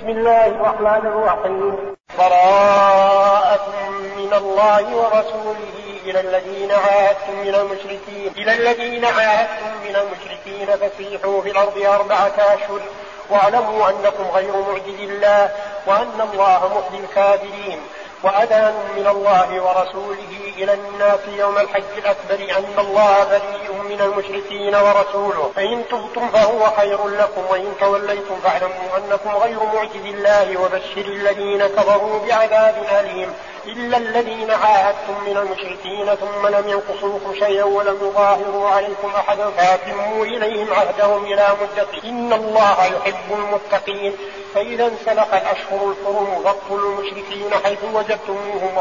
بسم الله الرحمن الرحيم. براءة من الله ورسوله إلى الذين عاهدتم من المشركين فسيحوا في الأرض 4 أشهر واعلموا أنكم غير معجز الله وأن الله مخزي الكافرين. وأذان من الله ورسوله إلى الناس يوم الحج الأكبر أن الله بريء من المشركين ورسوله، فإن تبتم فهو خير لكم وإن توليتم فاعلموا أنكم غير معجز الله وبشر الذين كفروا بعذاب أليم. إلا الذين عاهدتم من المشركين ثم لم ينقصوكم شيئا ولم يظاهروا عليكم أحدا فأتموا إليهم عهدهم إلى مدته إن الله يحب المتقين. فإذا انسلخ الأشهر الحرم فاقتلوا المشركين حيث وجدتموهم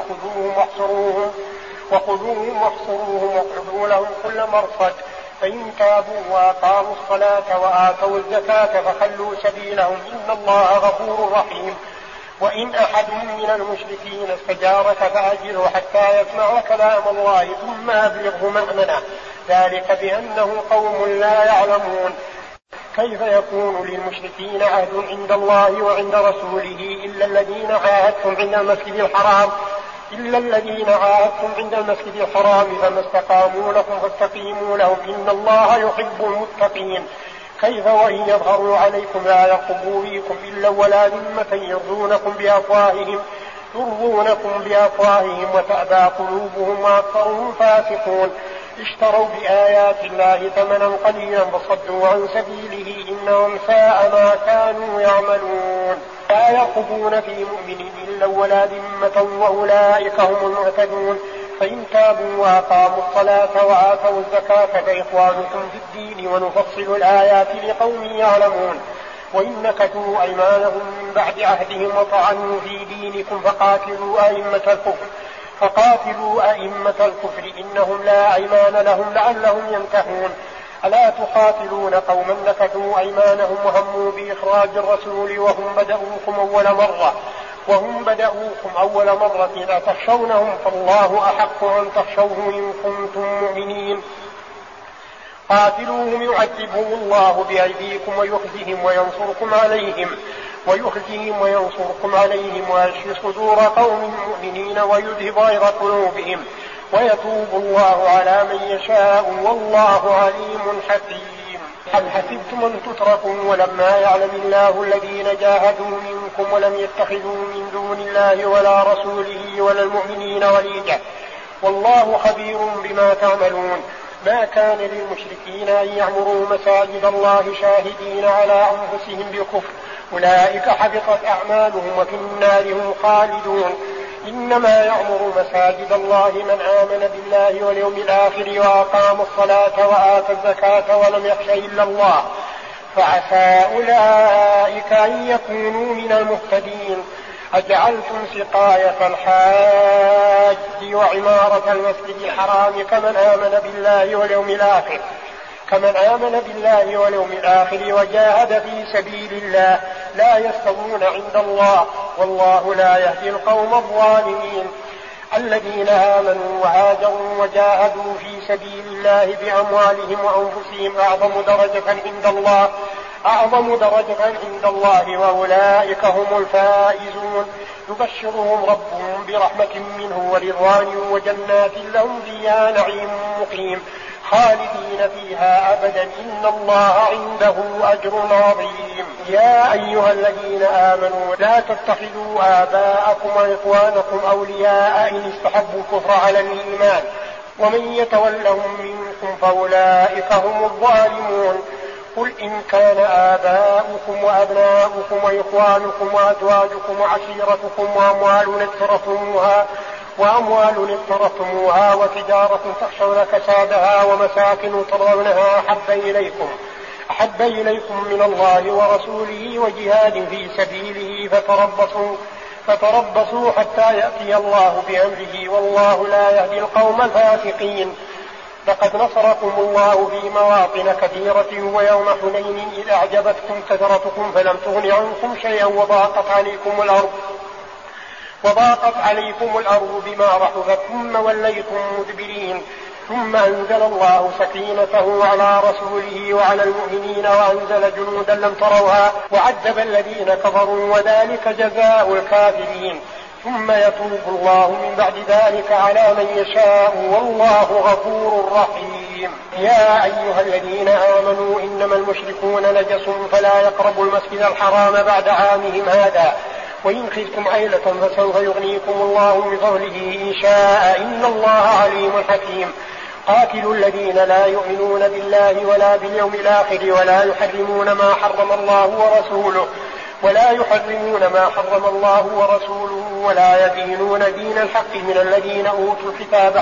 وخذوهم واحصروهم واقعدوا لهم كل مرصد. فإن تابوا وأقاموا الصلاة وآتوا الزكاة فخلوا سبيلهم إن الله غفور رحيم. وإن أحد من المشركين استجارك فأجره حتى يسمع كلام الله ثم أبلغه مأمنه، ذلك بأنه قوم لا يعلمون. كيف يكون للمشركين عهد عند الله وعند رسوله إلا الذين عاهدتم عند المسجد الحرام فما استقاموا لكم فاستقيموا لهم إن الله يحب المتقين. كيف وإن يظهروا عليكم لا يرقبوا فيكم إلا ولا ذمة يرضونكم بأفواههم وتأبى قلوبهم وأكثرهم فاسقون. اشتروا بآيات الله ثمنا قليلا فصدوا عن سبيله إنهم ساء ما كانوا يعملون. لا يرقبون في مؤمن إلا ولا ذمة وأولئك هم المعتدون. فإن تابوا وأقاموا الصلاة وآتوا الزكاة فإخوانكم في الدين ونفصل الآيات لقوم يعلمون. وإن نكثوا أيمانهم من بعد عهدهم وطعنوا في دينكم فقاتلوا أئمة الكفر إنهم لا أيمان لهم لعلهم ينتهون. ألا تقاتلون قوما نكثوا أيمانهم وهموا بإخراج الرسول وهم بدأوكم أول مرة أتخشونهم فالله أحق أن تخشوه إن كنتم مؤمنين. قاتلوهم يعذبهم الله بأيديكم ويخزهم وينصركم عليهم ويشفي صدور قوم مؤمنين ويذهب غيظ قلوبهم ويتوب الله على من يشاء والله عليم حكيم. هل حسبتم أن تتركوا ولما يعلم الله الذين جاهدوا منكم ولم يتخذوا من دون الله ولا رسوله ولا المؤمنين وليجا والله خبير بما تعملون. ما كان للمشركين أن يعمروا مساجد الله شاهدين على أنفسهم بالكفر أولئك حبطت أعمالهم وفي النار هم خالدون. إنما يعمر مساجد الله من آمن بالله واليوم الآخر وأقام الصلاة وآتى الزكاة ولم يخش إلا الله فعسى أولئك أن يكونوا من المهتدين. أجعلتم سقاية الحاج وعمارة المسجد الحرام كمن آمن بالله واليوم الآخر وجاهد في سبيل الله لا يستوون عند الله والله لا يهدي القوم الظالمين. الذين آمنوا وهاجروا وجاهدوا في سبيل الله بأموالهم وأنفسهم أعظم درجة عند الله وأولئك هم الفائزون. يبشرهم ربهم برحمة منه ورضوان وجنات لهم فيها نعيم مقيم خالدين فيها أبدا إن الله عنده أجر عظيم. يا أيها الذين آمنوا لا تتخذوا آباءكم وإخوانكم أولياء إن استحبوا الكفر على الإيمان ومن يتولهم منكم فأولئك هم الظالمون. قل إن كان آباؤكم وأبناؤكم وإخوانكم وأزواجكم وعشيرتكم وأموال اقترفتموها وتجارة تخشون كسادها ومساكن ترضونها أحب إليكم من الله ورسوله وجهاد في سبيله فتربصوا حتى يأتي الله بأمره والله لا يهدي القوم الفاسقين. لقد نصركم الله في مواطن كثيرة ويوم حنين إذ أعجبتكم كثرتكم فلم تغن عنكم شيئا وضاقت عليكم الأرض بما رحبت ثم وليتم مدبرين. ثم أنزل الله سكينته على رسوله وعلى المؤمنين وأنزل جنودا لم تروها وعذب الذين كفروا وذلك جزاء الكافرين ثم يتوب الله من بعد ذلك على من يشاء والله غفور رحيم. يا أيها الذين آمنوا إنما المشركون نجس فلا يقربوا المسجد الحرام بعد عامهم هذا وإن خفتم عيلة فسوف يغنيكم الله من فضله إن شاء إن الله عليم حكيم. قاتلوا الذين لا يؤمنون بالله ولا باليوم الآخر ولا يحرمون ما حرم الله ورسوله ولا يدينون دين الحق من الذين أوتوا الكتاب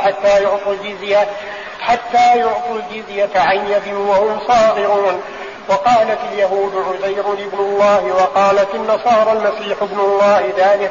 حتى يعطوا الجزية عن يد وهم صاغرون. وقالت اليهود عزير ابن الله وقالت النصارى المسيح ابن الله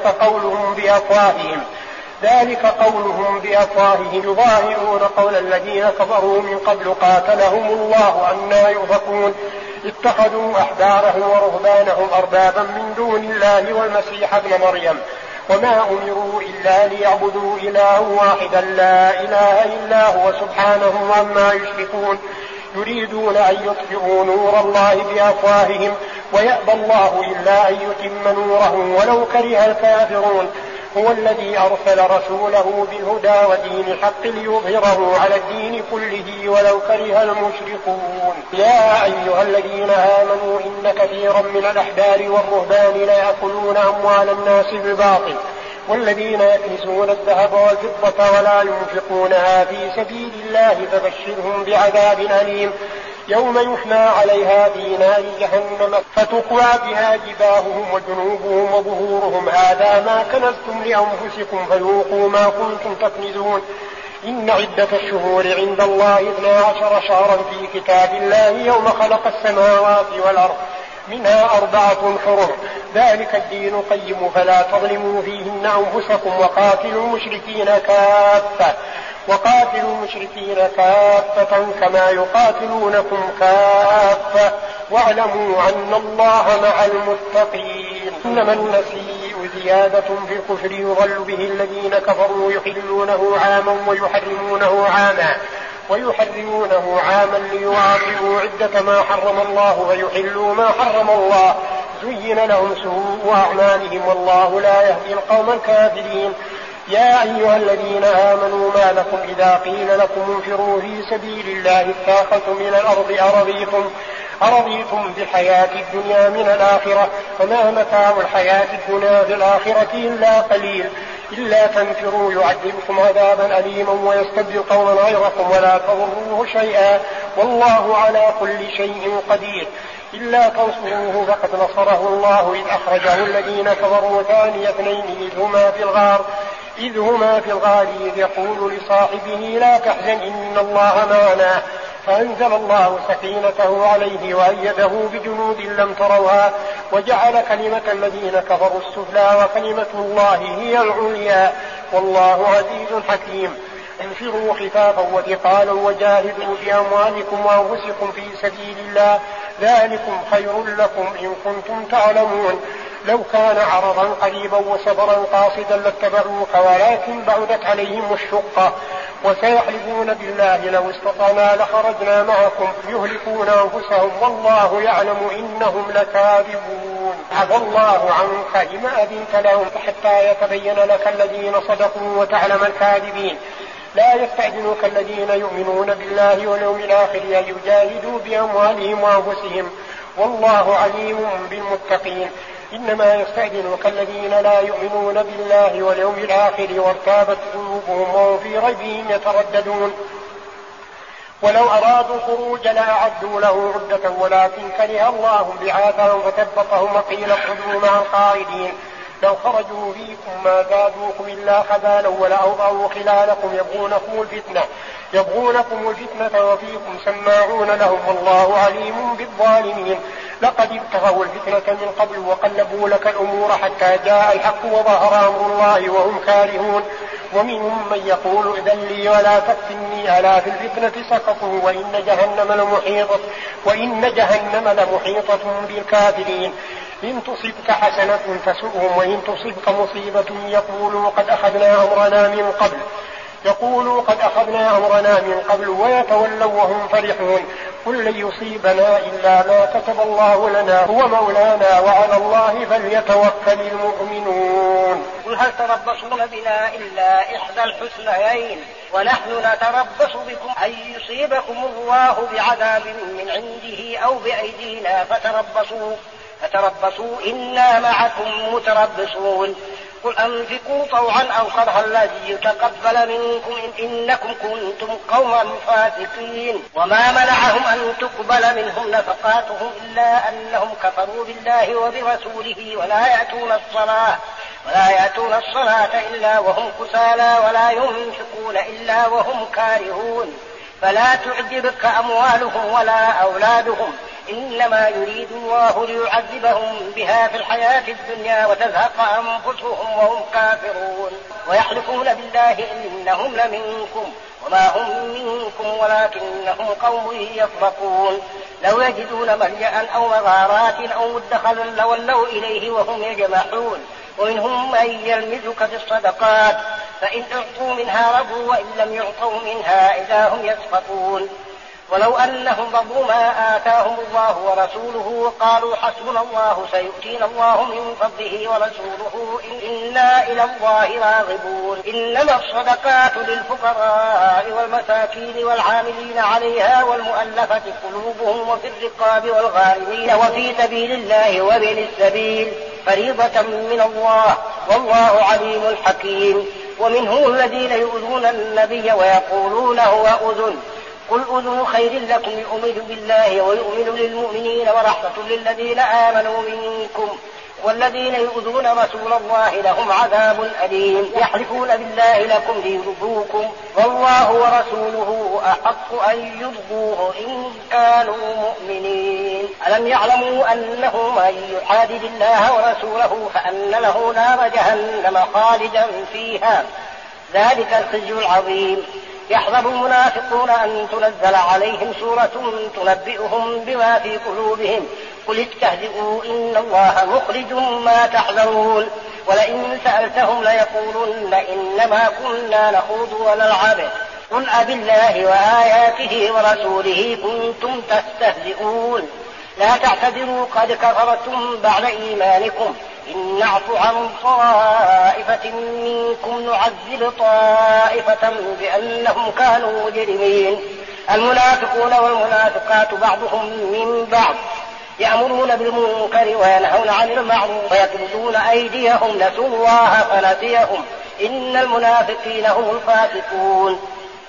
ذلك قولهم بأفواههم يظاهرون قول الذين كفروا من قبل قاتلهم الله أنى يؤفكون. اتخذوا أحبارهم ورهبانهم أربابا من دون الله والمسيح ابن مريم وما أمروا إلا ليعبدوا إلها واحدا لا إله إلا هو سبحانه عما يشركون. يريدون أن يطفئوا نور الله بأفواههم ويأبى الله إلا أن يتم نوره ولو كره الكافرون. هو الذي أرسل رسوله بالهدى ودين الحق ليظهره على الدين كله ولو كره المشركون. يا أيها الذين آمنوا إن كثيرا من الأحبار والرهبان ليأكلون أموال الناس بالباطل والذين يكنزون الذهب والفضة ولا ينفقونها في سبيل الله فبشرهم بعذاب أليم يوم يحمى عليها في نار جهنم فتقوى بها جباههم وجنوبهم وظهورهم هذا ما كنزتم لأنفسكم فذوقوا ما كنتم تكنزون. إن عدة الشهور عند الله 12 شهرا في كتاب الله يوم خلق السماوات والأرض منها 4 حرم ذلك الدين القيم فلا تظلموا فيهن أنفسكم وقاتلوا المشركين كافة كما يقاتلونكم كافة واعلموا أن الله مع المتقين. إنما النسيء زيادة في الكفر يضل به الذين كفروا يحلونه عاما ويحرمونه عاما ليواطئوا عدة ما حرم الله ويحلوا ما حرم الله زين لهم سوء أعمالهم والله لا يهدي القوم الكافرين. يا أيها الذين آمنوا ما لكم إذا قيل لكم انفروا في سبيل الله اثاقلتم من الأرض أرضيتم بالحياة الدنيا من الآخرة فما متاع الحياة الدنيا في الآخرة إلا قليل. إلا تنفروا يعذبكم عذابا أليما ويستبدل قوما غيركم ولا تضروه شيئا والله على كل شيء قدير. إلا تنصروه فقد نصره الله إذ أخرجه الذين كفروا ثاني اثنين إذ هما في الغار إذ يقول لصاحبه لا تحزن إن الله معنا فأنزل الله سكينته عليه وأيده بجنود لم تروها وجعل كلمة الذين كفروا السفلى وكلمة الله هي العليا والله عزيز حكيم. انفروا خفافا وثقالا وجاهدوا بأموالكم وأنفسكم في سبيل الله ذلكم خير لكم إن كنتم تعلمون. لو كان عرضا قريبا وسفرا قاصدا لاتبعوك ولكن بعدت عليهم الشقة وسيحلفون بالله لو استطعنا لخرجنا معكم يهلكون أنفسهم والله يعلم إنهم لكاذبون. عفى الله عنك لما أذنت لهم حتى يتبين لك الذين صدقوا وتعلم الكاذبين. لا يستأذنك الذين يؤمنون بالله واليوم الآخر أن يجاهدوا بأموالهم وأنفسهم والله عليم بالمتقين. إنما يستأذنك الذين لا يؤمنون بالله واليوم الآخر وارتابت قلوبهم وهم في ريبهم يترددون. ولو أرادوا الخروج لأعدوا له عدة ولكن كره الله بعاثهم فثبطهم وقيل اقعدوا مع القاعدين. لو خرجوا فيكم ما زادوكم إلا خبالا ولأوضعوا خلالكم يبغونكم الفتنة وفيكم سماعون لهم والله عليم بالظالمين. لقد ابتغوا الفتنة من قبل وقلبوا لك الأمور حتى جاء الحق وظهر أمر الله وهم كارهون. ومنهم من يقول إذن لي ولا تفتني ألا في الفتنة سقطوا وإن جهنم لمحيطة بالكافرين. إن تصبك حسنة تسؤهم وإن تصبك مصيبة يقولوا قد أخذنا أمرنا من قبل يقولوا قد أخذنا أمرنا من قبل ويتولوا وهم فرحون. قل لن يصيبنا إلا ما كتب الله لنا هو مولانا وعلى الله فليتوكل المؤمنون. قل هل تربصون بنا إلا إحدى الحسنيين ونحن نتربص بكم أن يصيبكم الله بعذاب من عنده أو بأيدينا فتربصوا إنا معكم متربصون. قل أنفقوا طوعا أو كرها لن يتقبل منكم إنكم كنتم قوما فاسقين. وما منعهم أن تقبل منهم نفقاتهم إلا أنهم كفروا بالله وبرسوله ولا يأتون الصلاة إلا وهم كسالى ولا ينفقون إلا وهم كارهون. فلا تعجبك أموالهم ولا أولادهم إنما يريد الله ليعذبهم بها في الحياة الدنيا وتزهق أنفسهم وهم كافرون. ويحلفون بالله إنهم لمنكم وما هم منكم ولكنهم قوم يفرقون. لو يجدون ملجأ أو مغارات أو مدخلا لولوا إليه وهم يجمحون. ومنهم من يلمزك في الصدقات فإن أعطوا منها رضوا وإن لم يعطوا منها إذا هم يسخطون. ولو أنهم رضوا ما آتاهم الله ورسوله وقالوا حسبنا الله سيؤتينا الله من فضله ورسوله إنا إلى الله راغبون. إنما الصدقات للفقراء والمساكين والعاملين عليها والمؤلفة قلوبهم وفي الرقاب والغارمين وفي سبيل الله وابن السبيل فريضة من الله والله عليم حكيم. ومنهم الذين يؤذون النبي ويقولون هو أذن قل أذن خير لكم يؤمن بالله ويؤمن للمؤمنين ورحمة للذين آمنوا منكم والذين يؤذون رسول الله لهم عذاب أليم. يحلفون بالله لكم ليرضوكم والله ورسوله أحق أن يرضوه إن كانوا مؤمنين. ألم يعلموا أنه من يحادد الله ورسوله فأن له نار جهنم خالدا فيها ذلك الخزي العظيم. يحذر المنافقون أن تنزل عليهم سورة تنبئهم بما في قلوبهم قل استهزئوا إن الله مخرج ما تحذرون. ولئن سألتهم ليقولن إنما كنا نخوض ونلعب قل أبالله وآياته ورسوله كنتم تستهزئون لا تعتذروا قد كفرتم بعد إيمانكم إن نعفو عن طائفة منكم نعذب طائفة بأنهم كانوا مجرمين. المنافقون والمنافقات بعضهم من بعض يأمرون بالمنكر وينهون عن المعروف ويقبضون أيديهم نسوا الله فنسيهم إن المنافقين هم الفاسقون.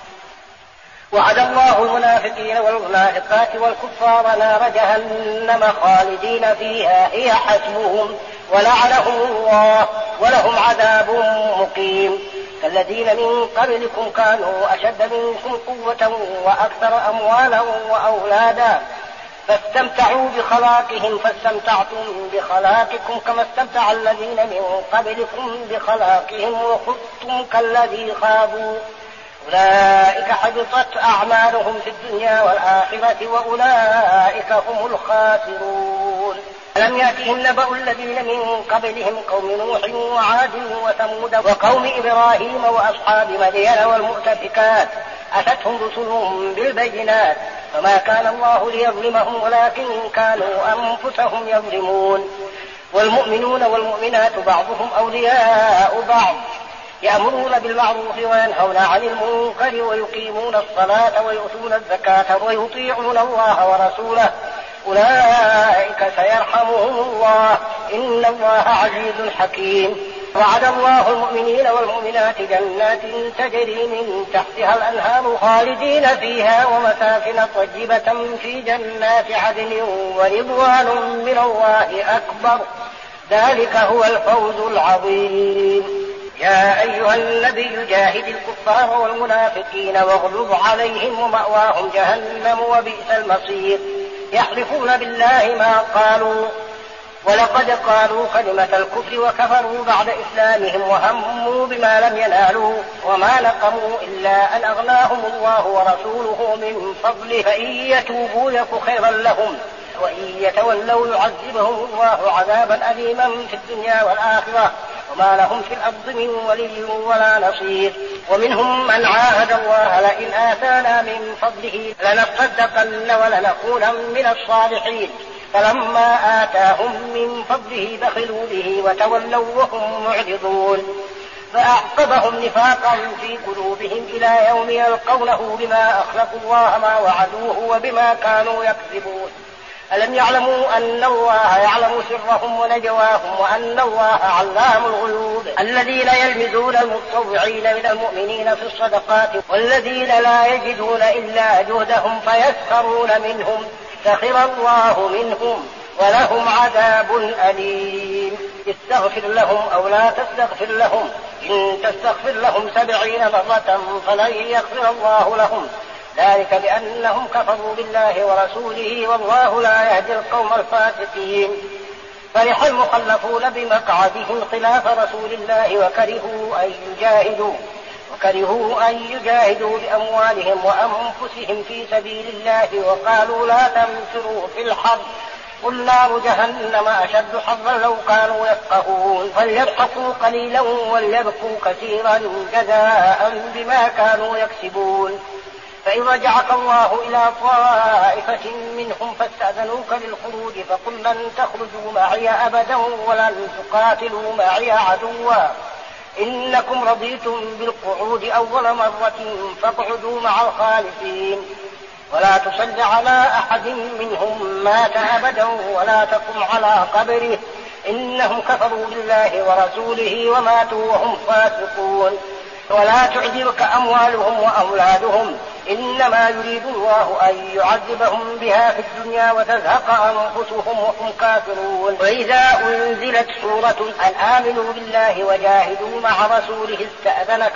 وعد الله المنافقين والمنافقات والكفار نار جهنم خالدين فيها هي حسبهم ولعنهم الله ولهم عذاب مقيم. كالذين من قبلكم كانوا أشد منكم قوة وأكثر أموالا وأولادا فاستمتعوا بخلاقهم فاستمتعتم بخلاقكم كما استمتع الذين من قبلكم بخلاقهم وخذتم كالذي خاضوا أولئك حبطت أعمالهم في الدنيا والآخرة وأولئك هم الخاسرون. ألم يأتهم نبأ الذين من قبلهم قوم نوح وعاد وثمود وقوم إبراهيم وأصحاب مدين والمؤتفكات أتتهم رسلهم بالبينات فما كان الله ليظلمهم ولكن كانوا أنفسهم يظلمون. والمؤمنون والمؤمنات بعضهم أولياء بعض يأمرون بالمعروف وينهون عن المنكر ويقيمون الصلاة ويؤتون الزكاة ويطيعون الله ورسوله أولئك سيرحمهم الله إن الله عزيز حكيم. وعد الله المؤمنين والمؤمنات جنات تجري من تحتها الأنهار خالدين فيها ومساكن طيبة في جنات عدن ورضوان من الله أكبر ذلك هو الفوز العظيم. يا أيها النبي جاهد الكفار والمنافقين واغلظ عليهم ومأواهم جهنم وبئس المصير. يحلفون بالله ما قالوا ولقد قالوا كلمة الكفر وكفروا بعد إسلامهم وهموا بما لم ينالوا وما نقموا إلا أن أغناهم الله ورسوله من فضله فإن يتوبوا يك خيرا لهم وإن يتولوا يعذبهم الله عذابا أليما في الدنيا والآخرة وما لهم في الأرض من ولي ولا نصير. ومنهم من عاهد الله لئن آتانا من فضله لنصدقن ولنكونن من الصالحين، فلما آتاهم من فضله بخلوا به وتولوا وهم معرضون، فأعقبهم نفاقا في قلوبهم إلى يوم يلقونه بما أخلفوا الله ما وعدوه وبما كانوا يكذبون. ألم يعلموا أن الله يعلم سرهم ونجواهم وأن الله علام الغيوب. الذين يلمزون المتطوعين من المؤمنين في الصدقات والذين لا يجدون إلا جهدهم فيسخرون منهم سخر الله منهم ولهم عذاب أليم. استغفر لهم أو لا تستغفر لهم إن تستغفر لهم 70 مرة فلن يغفر الله لهم، ذلك بأنهم كفروا بالله ورسوله والله لا يهدي القوم الفاسقين. فرح المخلفون بمقعدهم خلاف رسول الله وكرهوا أن يجاهدوا بأموالهم وأنفسهم في سبيل الله وقالوا لا تنفروا في الحر قل نار جهنم أشد حرا لو كانوا يفقهون. فليضحكوا قليلا وليبكوا كثيرا جزاء بما كانوا يكسبون. فإن رجعك الله إلى طائفة منهم فاستأذنوك للخروج فقل لن تخرجوا معي أبدا ولن تقاتلوا معي عدوا إنكم رضيتم بالقعود أول مرة فاقعدوا مع الخالفين. ولا تصل على أحد منهم مات أبدا ولا تقم على قبره إنهم كفروا بالله ورسوله وماتوا وهم فاسقون. ولا تعجبك أموالهم وأولادهم إنما يريد الله أن يعذبهم بها في الدنيا وتزهق أنفسهم وهم كافرون. وإذا أنزلت سورة أن آمنوا بالله وجاهدوا مع رسوله استأذنك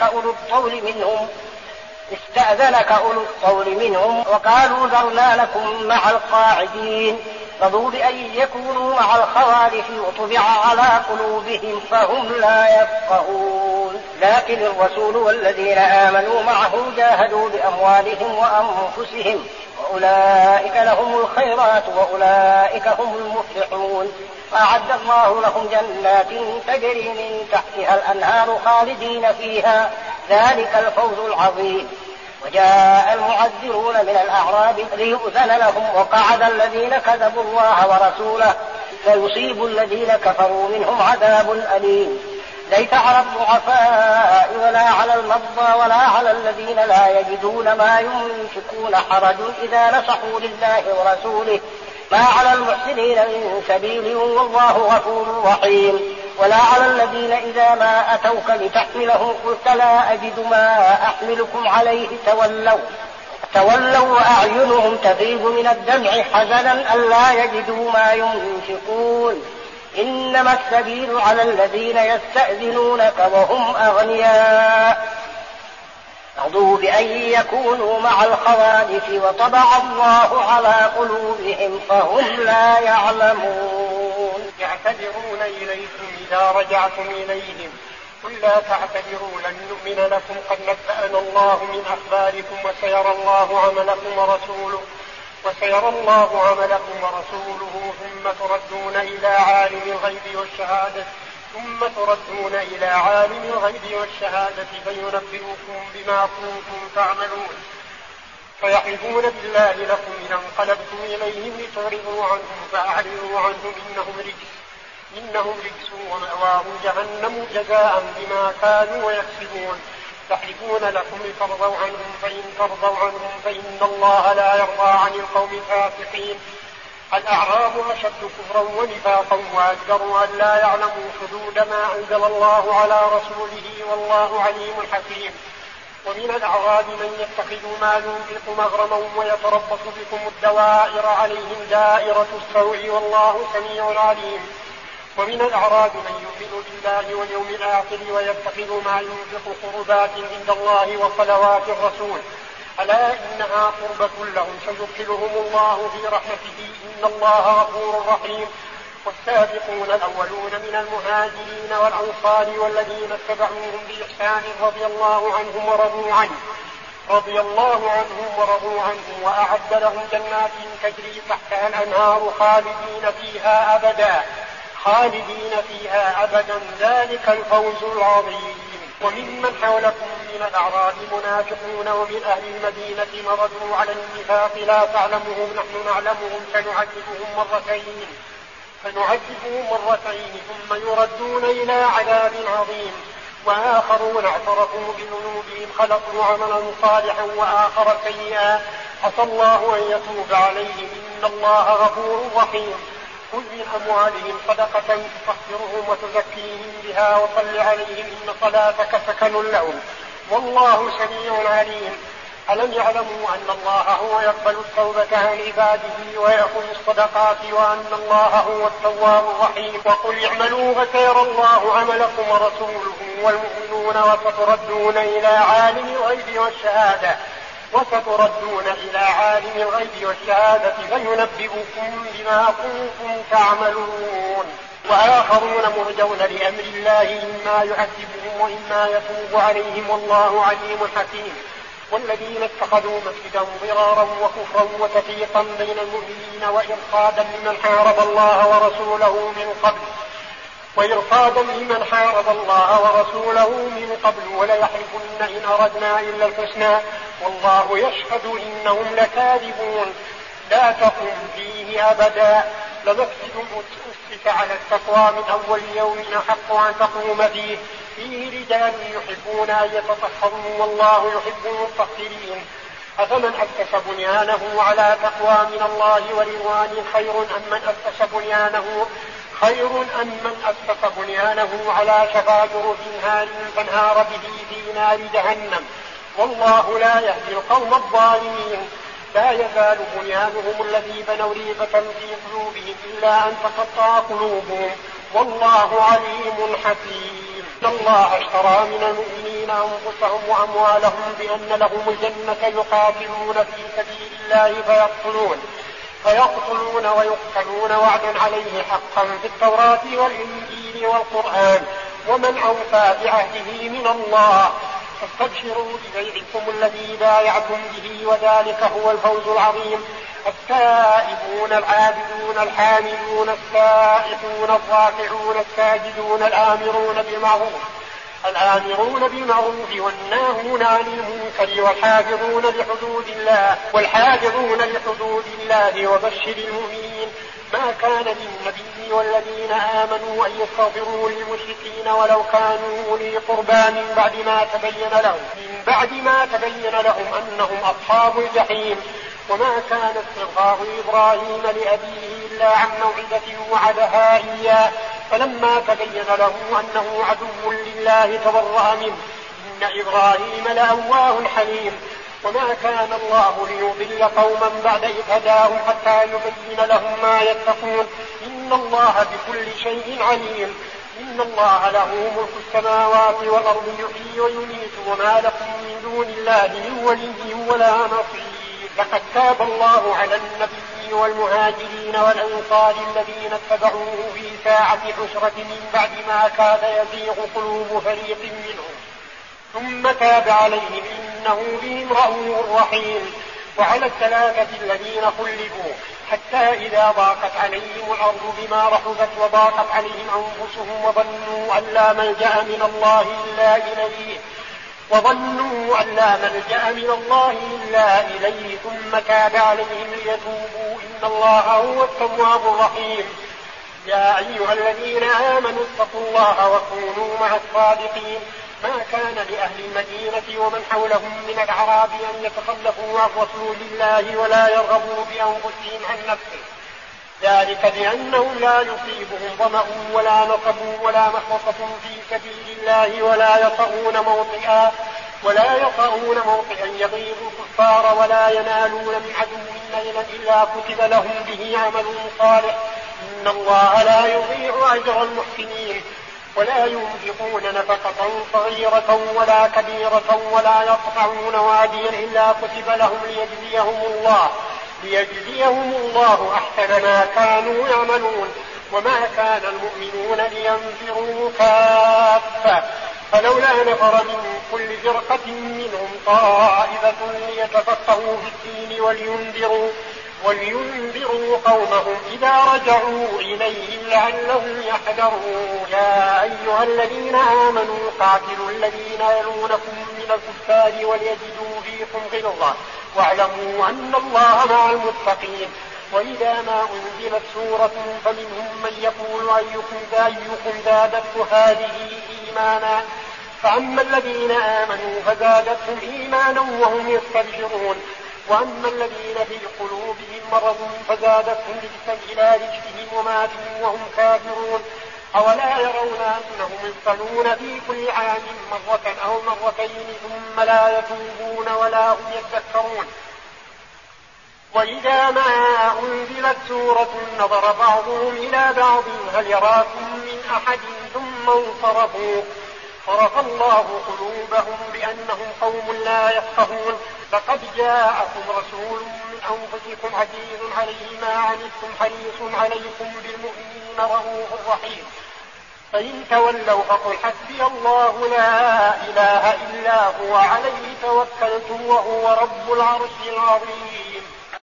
أولو الطول منهم وقالوا ذرنا لكم مع القاعدين رضوا بأن يكونوا مع الخوالف وطبع على قلوبهم فهم لا يفقهون. لكن الرسول والذين آمنوا معه جاهدوا بأموالهم وأنفسهم وأولئك لهم الخيرات وأولئك هم المفلحون. أعد الله لهم جنات تجري من تحتها الأنهار خالدين فيها ذلك الفوز العظيم. وجاء المعذرون من الأعراب ليؤذن لهم وقعد الذين كذبوا الله ورسوله فيصيب الذين كفروا منهم عذاب أليم. ليس على الضعفاء ولا على المرضى ولا على الذين لا يجدون ما ينفقون حرج إذا نصحوا لله ورسوله ما على المحسنين من سبيل والله غفور رحيم. ولا على الذين إذا ما أتوك لتحملهم قلت لا أجد ما أحملكم عليه تولوا وأعينهم تفيض من الدمع حزنا ألا يجدوا ما ينفقون. إنما السبيل على الذين يستأذنونك وهم أغنياء رضوا بأن يكونوا مع الخوالف وطبع الله على قلوبهم فهم لا يعلمون. يعتذرون إليكم إذا رجعتم إليهم قل لا تعتذروا لن نؤمن لكم قد نبأنا الله من أخباركم وسيرى الله عملكم ورسوله ثم تردون إلى عالم الغيب والشهادة فينبئكم بما كنتم تعملون. فيحلفون بالله لكم إذا انقلبتم إليهم لتعرضوا عنهم فأعرضوا عنهم إنهم رجس ومأواهم جهنم جزاء بما كانوا يكسبون. يحلفون لكم لترضوا عنهم فإن ترضوا عنهم فإن الله لا يرضى عن القوم الفاسقين. الأعراب أشد كفرا ونفاقا وأجدر أن لا يعلموا حدود ما أنزل الله على رسوله والله عليم حكيم. ومن الأعراب من يتخذ ما ينفق مغرما ويتربص بكم الدوائر عليهم دائرة السوء والله سميع عليم. ومن الأعراب من يؤمن بالله واليوم الآخر ويتخذ ما ينفق قربات عند الله وصلوات الرسول ألا إنها قربة لهم سيدخلهم الله في رحمته إن الله غفور رحيم. والسابقون الأولون من المهاجرين والأنصار والذين اتبعوهم بإحسان رضي الله عنهم ورضوا عنه وأعد لهم جنات تجري تحتها الأنهار خالدين فيها أبدا خالدين فيها أبدا ذلك الفوز العظيم. وممن حولكم من الأعراب منافقون ومن أهل المدينة مردوا على النفاق لا تعلمهم نحن نعلمهم فنعذبهم مرتين ثم يردون إلى عذاب عظيم. وآخرون اعترفوا بذنوبهم خلقوا عملا صالحا وآخر سيئا عسى الله أن يتوب عليهم إن الله غفور رحيم. خذ من أموالهم صدقة تطهرهم وتزكيهم بها وصل عليهم إن صلاتك سكن لهم والله سميع عليم. ألم يعلموا أن الله هو يقبل التوبة عن عباده ويأخذ الصدقات وأن الله هو التواب الرحيم. وقل اعملوا فسيرى الله عملكم ورسوله والمؤمنون وستردون إلى عالم الغيب والشهادة فينبئكم بما كنتم تعملون. وآخرون مرجون لأمر الله إما يعذبهم وإما يتوب عليهم والله عليم حكيم. والذين اتخذوا مسجدا ضرارا وكفرا وتفريقا بين المؤمنين وإرصادا لمن حارب الله من قبل وليحلفن إن أردنا إلا الحسنى والله يشهد إنهم لكاذبون. لا تقم فيه أبدا لمسجد أسس على التقوى من أول يوم أحق أن تقوم فيه رجال يحبون أن يتطهروا والله يحب المطهرين. أفمن أسس بنيانه على تقوى من الله ورضوان خير أم من أسس بنيانه على شفا جرف هار فانهار به في نار جهنم والله لا يهدي القوم الظالمين. لا يزال بنيانهم الذي بنوا ريبة في قلوبهم إلا أن تقطع قلوبهم والله عليم حكيم. إن الله اشترى من المؤمنين أنفسهم وأموالهم بأن لهم الجنة يقاتلون في سبيل الله فيقتلون ويقتلون وعدا عليه حقا في التوراة والإنجيل والقرآن ومن أوفى بعهده من الله فاستبشروا ببيعكم الذي بايعتم به وذلك هو الفوز العظيم. التائبون العابدون الحامدون السائحون الراكعون الساجدون الآمرون بالمعروف والناهون عن المنكر والحافظون لحدود الله وبشر المؤمنين. ما كان للنبي والذين آمنوا أن يستغفروا للمشركين ولو كانوا أولي قربى من بعد ما تبين لهم أنهم أصحاب الجحيم. وما كان استغفار إبراهيم لأبيه إلا عن موعدة وعدها إياه فلما تبين له أنه عدو لله تبرأ منه إن إبراهيم لأواه حليم. وما كان الله ليضل قوما بعد إذ هداهم حتى يبين لهم ما يتقون إن الله بكل شيء عليم. إن الله له ملك السماوات والأرض يحيي ويميت وما لكم من دون الله من ولي ولا نصير. لقد تاب الله على النبي والمهاجرين والأنصار الذين اتبعوه في ساعة عسرة من بعد ما كاد يزيغ قلوب فريق منهم ثم تاب عليهم إنه بهم رؤوف رحيم. وعلى الثلاثة الذين خلفوا حتى إذا ضاقت عليهم الأرض بما رحبت وضاقت عليهم أنفسهم وظنوا أن لا ملجأ من الله إلا إليه ثم تاب عليهم ليتوبوا إن الله هو التواب الرحيم. يا أيها الذين آمنوا اتقوا الله وكونوا مع الصادقين. ما كان لأهل المدينة ومن حولهم من الأعراب أن يتخلفوا عن رسول الله ولا يرغبوا بأنفسهم عن نفسه ذلك بأنهم لا يصيبهم ظمأ ولا نصب ولا مخمصة في سبيل الله ولا يطؤون موطئا يغيظ الكفار ولا ينالون من عدو نيلا إلا كتب لهم به عمل صالح إن الله لا يضيع أجر المحسنين. ولا ينفقون نفقة صغيرة ولا كبيرة ولا يقطعون واديا إلا كتب لهم ليجزيهم الله أحسن ما كانوا يعملون. وما كان المؤمنون لينفروا كافة فلولا نفر من كل فرقة منهم طائفة ليتفقهوا في الدين ولينذروا قومهم إذا رجعوا إليهم لعلهم يحذرون. يا أيها الذين آمنوا قاتلوا الذين يلونكم من الكفار وليجدوا فيكم غلظة واعلموا أن الله مع المتقين. وإذا ما أنزلت سورة فمنهم من يقول أيكم زادته هذه إيمانا فأما الذين آمنوا فزادتهم إيمانا وهم يستبشرون وأما الذين في قلوبهم مرض فزادتهم رجسا إلى رجسهم وماتوا وهم كافرون. أولا يرون أنهم يفتنون في كل عام مرة أو مرتين ثم لا يتوبون ولا هم يذكرون. وإذا ما أنزلت سورة نظر بعضهم إلى بعض هل يراكم من أحد ثم انصرفوا صرف الله قلوبهم بأنهم قوم لا يفقهون. لقد جاءكم رسول من أنفسكم عزيز عليه ما عنتم حريص عليكم بالمؤمنين رؤوف رحيم. فإن تولوا فقل حسبي الله لا إله إلا هو عليه توكلت وهو رب العرش العظيم.